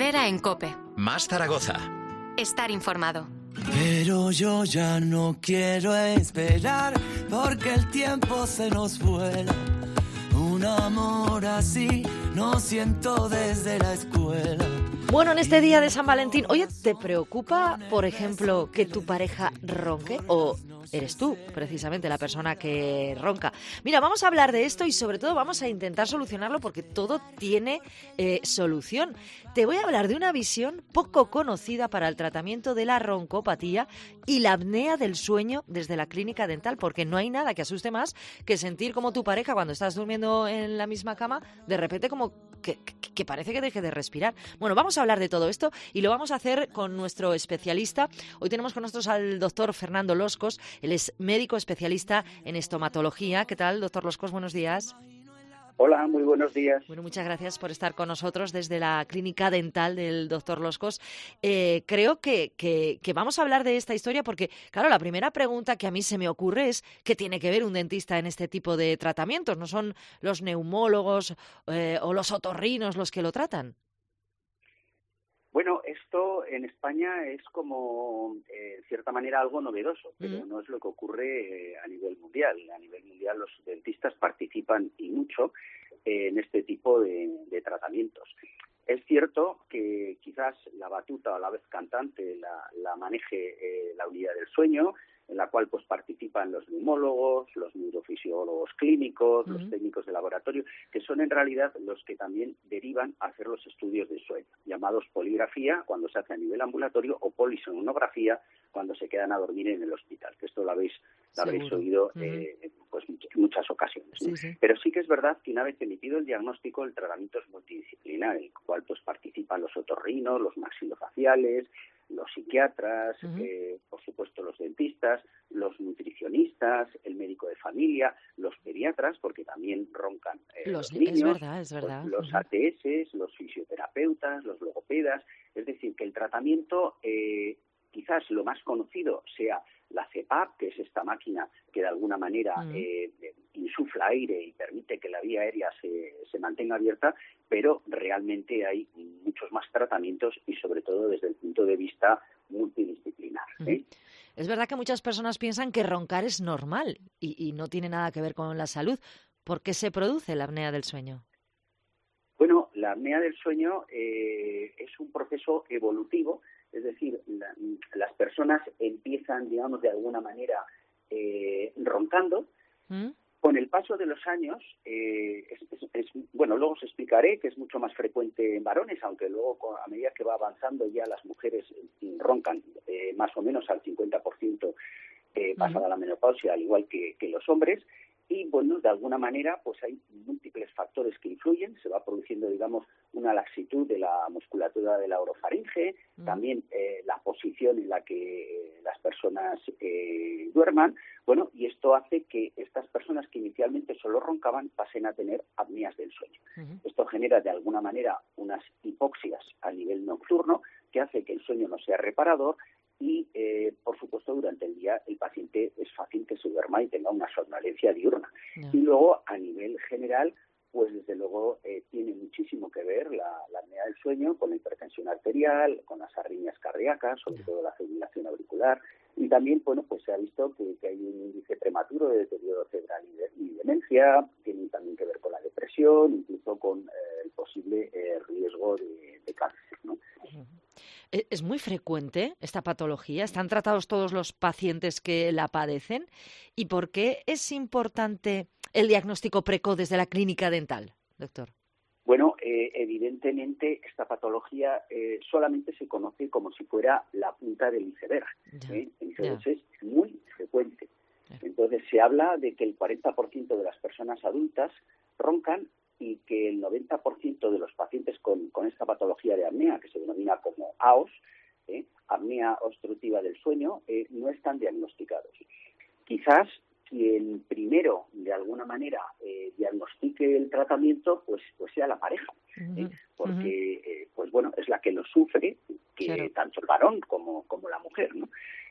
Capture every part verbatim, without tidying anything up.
Herrera en COPE. Más Zaragoza. Estar informado. Pero yo ya no quiero esperar porque el tiempo se nos vuela. Un amor así no siento desde la escuela. Bueno, en este día de San Valentín, oye, ¿te preocupa, por ejemplo, que tu pareja ronque? ¿O eres tú, precisamente, la persona que ronca? Mira, vamos a hablar de esto y sobre todo vamos a intentar solucionarlo porque todo tiene eh, solución. Te voy a hablar de una visión poco conocida para el tratamiento de la roncopatía y la apnea del sueño desde la clínica dental, porque no hay nada que asuste más que sentir como tu pareja, cuando estás durmiendo en la misma cama, de repente como que, que, que parece que deje de respirar. Bueno, vamos a hablar de todo esto y lo vamos a hacer con nuestro especialista. Hoy tenemos con nosotros al doctor Fernando Loscos. Él es médico especialista en estomatología. ¿Qué tal, doctor Loscos? Buenos días. Hola, muy buenos días. Bueno, muchas gracias por estar con nosotros desde la clínica dental del doctor Loscos. Eh, creo que, que, que vamos a hablar de esta historia porque, claro, la primera pregunta que a mí se me ocurre es ¿qué tiene que ver un dentista en este tipo de tratamientos? ¿No son los neumólogos eh, o los otorrinos los que lo tratan? Bueno, esto en España es como, eh, en cierta manera, algo novedoso, pero Mm. no es lo que ocurre eh, a nivel mundial. A nivel mundial los dentistas participan y mucho eh, en este tipo de, de tratamientos. Es cierto que quizás la batuta o la vez cantante la, la maneje eh, la unidad del sueño, en la cual pues participan los neumólogos, los neurofisiólogos clínicos, uh-huh. los técnicos de laboratorio, que son en realidad los que también derivan a hacer los estudios de sueño, llamados poligrafía cuando se hace a nivel ambulatorio o polisonografía cuando se quedan a dormir en el hospital, que esto lo habéis, lo habéis oído uh-huh. eh, pues en muchas ocasiones. ¿no? Sí, sí. Pero sí que es verdad que una vez emitido el diagnóstico, el tratamiento es multidisciplinar, en el cual pues participan los otorrinos, los maxilofaciales, los psiquiatras, uh-huh. eh, por supuesto los dentistas, los nutricionistas, el médico de familia, los pediatras, porque también roncan eh, los, los niños, es verdad, es verdad. Los, los uh-huh. A T S, los fisioterapeutas, los logopedas. Es decir, que el tratamiento, eh, quizás lo más conocido sea la C PAP, que es esta máquina que de alguna manera uh-huh. eh, insufla aire y permite que la vía aérea se, se mantenga abierta, pero realmente hay muchos más tratamientos y sobre todo desde el punto de vista multidisciplinar. ¿eh? Uh-huh. Es verdad que muchas personas piensan que roncar es normal y, y no tiene nada que ver con la salud. ¿Por qué se produce la apnea del sueño? Bueno, la apnea del sueño eh, es un proceso evolutivo, es decir, la, las personas empiezan, digamos, de alguna manera eh, roncando. ¿Mm? Con el paso de los años, eh, es, es, es, bueno, luego os explicaré que es mucho más frecuente en varones, aunque luego a medida que va avanzando ya las mujeres roncan eh, más o menos al cincuenta por ciento eh, pasada uh-huh. la menopausia, al igual que, que los hombres. Y, bueno, de alguna manera, pues hay múltiples factores que influyen. Se va produciendo, digamos, una laxitud de la musculatura de la orofaringe, mm. también eh, la posición en la que eh, las personas eh, duerman. Bueno, y esto hace que estas personas que inicialmente solo roncaban pasen a tener apneas del sueño. Uh-huh. Esto genera, de alguna manera, unas hipoxias a nivel nocturno que hace que el sueño no sea reparador. Y, eh, por supuesto, durante el día el paciente es fácil que se duerma y tenga una somnolencia diurna. No. Y luego, a nivel general, pues desde luego eh, tiene muchísimo que ver la, la apnea del sueño con la hipertensión arterial, con las arritmias cardíacas, sobre no. todo la fibrilación auricular. Y también, bueno, pues se ha visto que, que hay un índice prematuro de deterioro cerebral y, de, y demencia. Tiene también que ver con la depresión, incluso con eh, el posible eh, riesgo de, de cáncer, ¿no? Uh-huh. ¿Es muy frecuente esta patología? ¿Están tratados todos los pacientes que la padecen? ¿Y por qué es importante el diagnóstico precoz desde la clínica dental, doctor? Bueno, eh, evidentemente esta patología eh, solamente se conoce como si fuera la punta del iceberg. ¿eh? Entonces ya. es muy frecuente. Ya. Entonces se habla de que el cuarenta por ciento de las personas adultas roncan y que el noventa por ciento de los pacientes con, con esta patología de apnea, que se denomina como A O S, ¿eh? apnea obstructiva del sueño, eh, no están diagnosticados. Quizás quien primero, de alguna manera, eh, diagnostique el tratamiento, pues, pues sea la pareja, ¿eh? uh-huh. porque eh, pues bueno, es la que lo sufre, que claro. tanto el varón como, como la mujer, ¿no?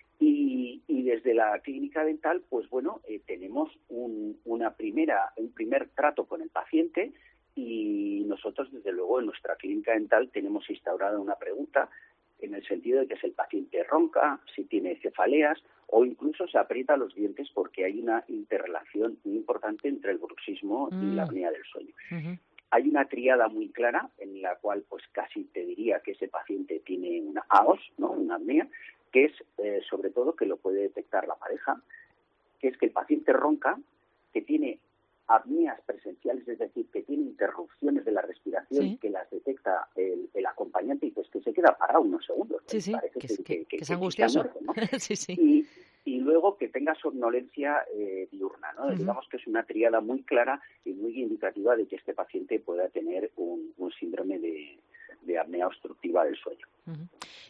Y, y desde la clínica dental, pues bueno, eh, tenemos un, una primera, un primer trato con el paciente y nosotros, desde luego, en nuestra clínica dental tenemos instaurada una pregunta en el sentido de que si el paciente ronca, si tiene cefaleas o incluso se aprieta los dientes, porque hay una interrelación muy importante entre el bruxismo mm. y la apnea del sueño. Uh-huh. Hay una tríada muy clara en la cual pues casi te diría que ese paciente tiene una A O S, ¿no? Una apnea, que es eh, sobre todo que lo puede detectar la pareja, que es que el paciente ronca, que tiene apneas presenciales, es decir, que tiene interrupciones de la respiración, sí. que las detecta el, el acompañante y pues que se queda parado unos segundos. Sí, sí, parece que, que, que, que, que, que es angustioso. Muerto, ¿no? sí, sí. Y, y luego que tenga somnolencia eh, diurna, ¿no? Uh-huh. Digamos que es una tríada muy clara y muy indicativa de que este paciente pueda tener un, un síndrome de, de apnea obstructiva del sueño. Uh-huh.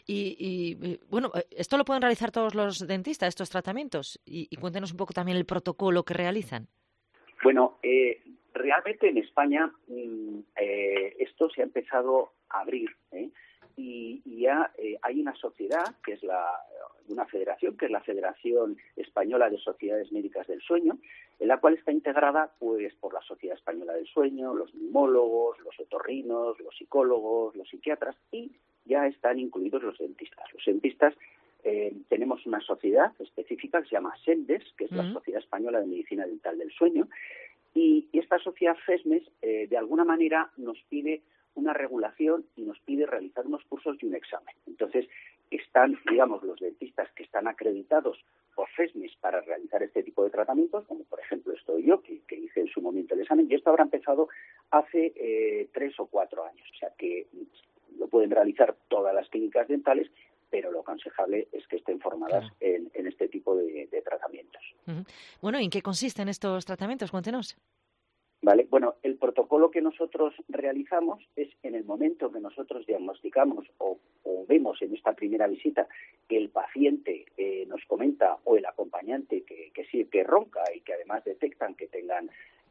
Y, y, bueno, ¿esto lo pueden realizar todos los dentistas, estos tratamientos? Y, y cuéntenos un poco también el protocolo que realizan. Bueno, eh, realmente en España mmm, eh, esto se ha empezado a abrir, ¿eh? y, y ya eh, hay una sociedad, que es la una federación, que es la Federación Española de Sociedades Médicas del Sueño, en la cual está integrada pues por la Sociedad Española del Sueño, los neumólogos, los otorrinos, los psicólogos, los psiquiatras, y ya están incluidos los dentistas. Los dentistas eh, tenemos una sociedad específica que se llama SEMDES, que es uh-huh. la Sociedad Española de Medicina Dental del Sueño, y, y esta sociedad FESMES eh, de alguna manera nos pide una regulación y nos pide realizar unos cursos y un examen. Entonces, están, digamos, los dentistas que están acreditados por FESMES para realizar este tipo de tratamientos, como por ejemplo estoy yo, que, que hice en su momento el examen, y esto habrá empezado hace eh, tres o cuatro años. O sea que lo pueden realizar todas las clínicas dentales, pero lo aconsejable es que estén formadas claro. en, en este tipo de, de tratamientos. Uh-huh. Bueno, ¿y en qué consisten estos tratamientos? Cuéntenos. Vale, bueno, el protocolo que nosotros realizamos es en el momento que nosotros diagnosticamos o, o vemos en esta primera visita que el paciente eh, nos comenta o el acompañante que, que sí, que ronca y que además detectan que tengan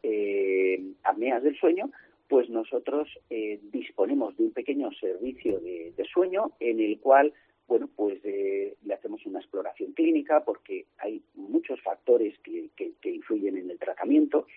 eh, apneas del sueño, pues nosotros eh, disponemos de un pequeño servicio de, de sueño en el cual, bueno, pues eh, le hacemos una exploración clínica porque hay muchos factores que, que, que influyen en el tratamiento.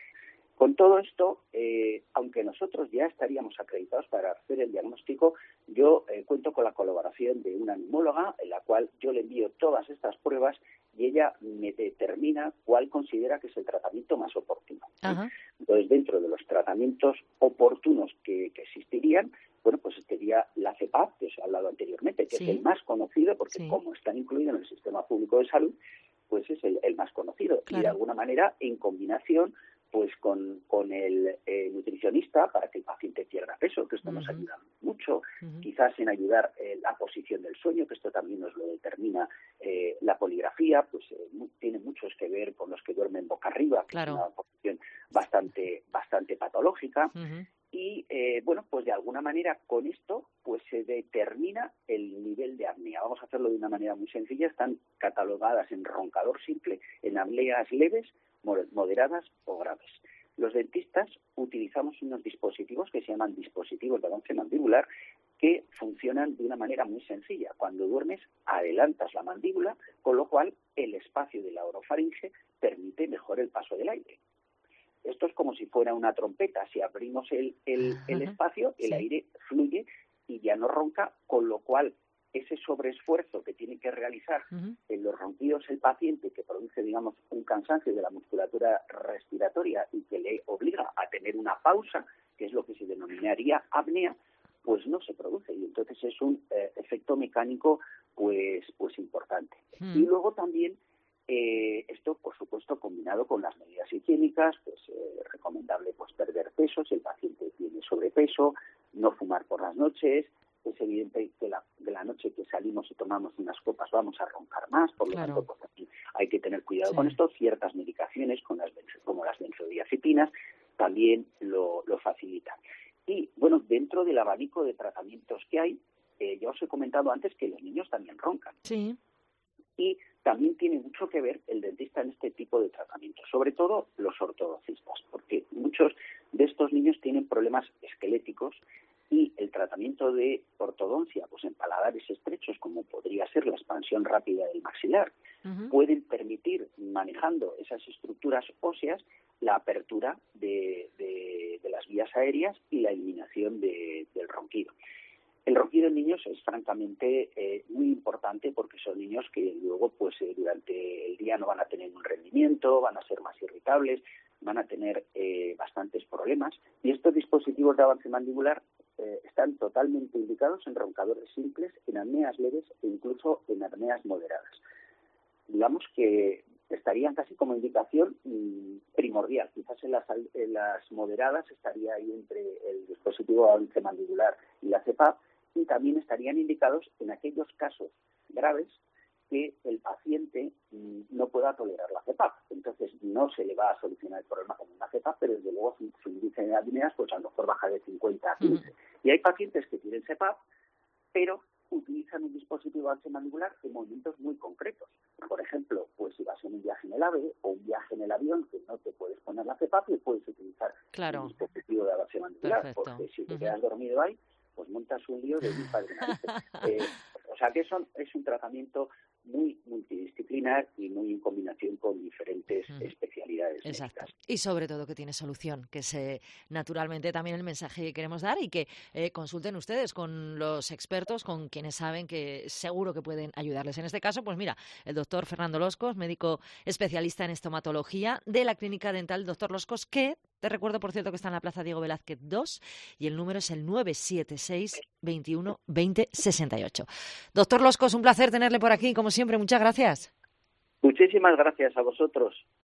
Con todo esto, eh, aunque nosotros ya estaríamos acreditados para hacer el diagnóstico, yo eh, cuento con la colaboración de una neumóloga en la cual yo le envío todas estas pruebas y ella me determina cuál considera que es el tratamiento más oportuno. Ajá. Entonces, dentro de los tratamientos oportunos que, que existirían, bueno, pues estaría la CEPAP, que os he hablado anteriormente, que sí. es el más conocido porque sí. como está incluido en el sistema público de salud, pues es el, el más conocido. Claro. Y de alguna manera, en combinación pues con, con el eh, nutricionista para que el paciente pierda peso, que esto uh-huh. nos ayuda mucho, uh-huh. quizás en ayudar eh, la posición del sueño, que esto también nos lo determina eh, la poligrafía, pues eh, mu- tiene muchos que ver con los que duermen boca arriba, que claro. es una posición bastante, bastante patológica, uh-huh. y eh, bueno, pues de alguna manera con esto pues se determina el nivel de apnea. Vamos a hacerlo de una manera muy sencilla, están catalogadas en roncador simple, en apneas leves, moderadas o graves. Los dentistas utilizamos unos dispositivos que se llaman dispositivos de avance mandibular que funcionan de una manera muy sencilla. Cuando duermes, adelantas la mandíbula, con lo cual el espacio de la orofaringe permite mejor el paso del aire. Esto es como si fuera una trompeta. Si abrimos el, el, el espacio, el sí. aire fluye y ya no ronca, con lo cual ese sobreesfuerzo que tiene que realizar uh-huh. en los ronquidos el paciente, que produce, digamos, un cansancio de la musculatura respiratoria y que le obliga a tener una pausa, que es lo que se denominaría apnea, pues no se produce. Y entonces es un eh, efecto mecánico pues, pues importante. Uh-huh. Y luego también eh, esto, por supuesto, combinado con las medidas higiénicas, pues eh, recomendable pues perder peso si el paciente tiene sobrepeso, no fumar por las noches. Es evidente que la, de la noche que salimos y tomamos unas copas vamos a roncar más, por lo claro. tanto pues aquí hay que tener cuidado sí. con esto. Ciertas medicaciones con las, como las benzodiazepinas también lo, lo facilitan. Y bueno, dentro del abanico de tratamientos que hay, eh, ya os he comentado antes que los niños también roncan. Sí. Y también tiene mucho que ver el dentista en este tipo de tratamientos, sobre todo los ortodoncistas, porque muchos de estos niños tienen problemas esqueléticos y el tratamiento de ortodoncia pues en paladares estrechos, como podría ser la expansión rápida del maxilar, uh-huh. pueden permitir, manejando esas estructuras óseas, la apertura de, de, de las vías aéreas y la eliminación de, del ronquido. El ronquido en niños es francamente eh, muy importante porque son niños que luego pues eh, durante el día no van a tener un rendimiento, van a ser más irritables, van a tener eh, bastantes problemas, y estos dispositivos de avance mandibular eh, están totalmente indicados en roncadores simples, en apneas leves e incluso en apneas moderadas. Digamos que estarían casi como indicación mmm, primordial. Quizás en las, en las moderadas estaría ahí entre el dispositivo de avance mandibular y la C P A P, y también estarían indicados en aquellos casos graves que el paciente mmm, no pueda tolerar la C P A P. Entonces no se le va a solucionar el problema con una C P A P, pero desde luego su, su índice de apneas pues a lo mejor baja de cincuenta a quince. Uh-huh. Y hay pacientes que tienen C P A P, pero utilizan un dispositivo avance mandibular en momentos muy concretos. Por ejemplo, pues si vas en un viaje en el AVE o un viaje en el avión que no te puedes poner la C P A P y puedes utilizar claro. un dispositivo de avance mandibular. Perfecto. Porque si te uh-huh. quedas dormido ahí, pues montas un lío de mi padre. eh, o sea que eso es un tratamiento muy multidisciplinar y muy en combinación con diferentes uh-huh. especialidades Exacto. médicas. Y sobre todo que tiene solución, que es eh, naturalmente también el mensaje que queremos dar, y que eh, consulten ustedes con los expertos, con quienes saben que seguro que pueden ayudarles. En este caso, pues mira, el doctor Fernando Loscos, médico especialista en estomatología de la Clínica Dental Doctor Loscos, que te recuerdo, por cierto, que está en la Plaza Diego Velázquez dos y el número es el nueve siete seis, veintiuno, veinte, sesenta y ocho. Doctor Loscos, un placer tenerle por aquí, como siempre. Muchas gracias. Muchísimas gracias a vosotros.